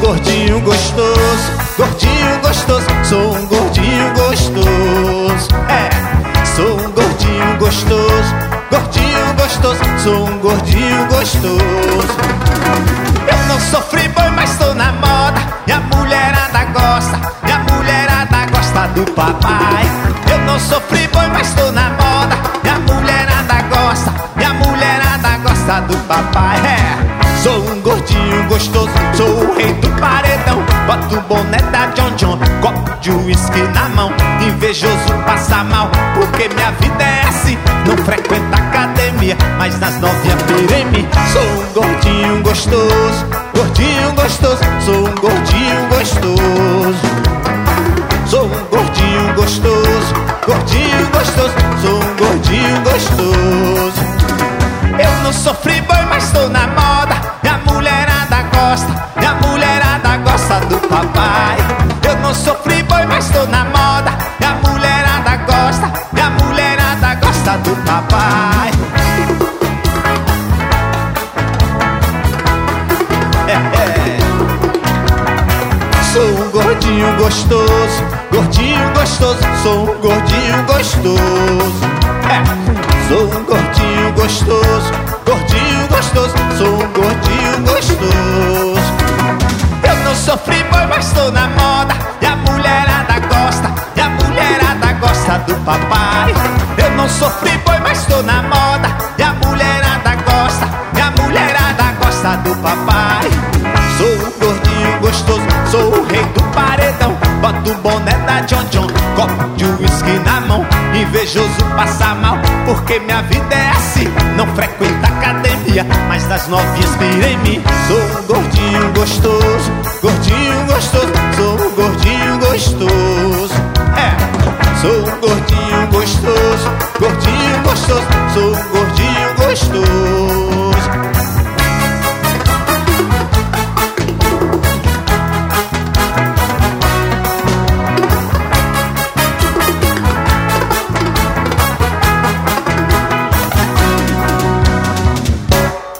gordinho gostoso, gordinho gostoso, sou um gordinho gostoso. Sou um gordinho gostoso, gordinho gostoso, sou um gordinho gostoso. Eu não sou friboi, mas tô na moda, e a mulherada gosta, e a mulherada gosta do papai. Eu não sou friboi, mas tô na moda, e a mulherada gosta, e a mulherada gosta do papai. Sou um gordinho gostoso, sou o rei do paredão. Boto o boné da John John, copo de uísque na mão. Invejoso passa mal, porque minha vida é assim. Não frequento academia, mas nas novinhas pira em mim. Sou um gordinho gostoso, gordinho gostoso, sou um gordinho gostoso. Sou um gordinho gostoso, gordinho gostoso, sou um gordinho gostoso. Eu não sou friboi, mas tô na moda, e a mulherada gosta, e a mulherada gosta do papai. Eu não sou friboi, mas tô na moda, e a mulherada gosta, e a mulherada gosta do papai. Sou um gordinho gostoso, gordinho gostoso, sou um gordinho gostoso. Sou um gordinho gostoso, gordinho gostoso, sou um gordinho gostoso. Eu não sou friboi, mas tô na moda, e a mulherada gosta, e a mulherada gosta do papai. Eu não sou friboi, mas tô na moda, e a mulherada gosta, e a mulherada gosta do papai. Sou um gordinho gostoso, sou o rei do paredão. Boto o boné da John John, copo de uísque na mão. Invejoso passa mal, porque minha vida é assim. Não frequento academia, mas nas novinhas pira em mim. Sou um gordinho gostoso, gordinho gostoso, sou um gordinho gostoso.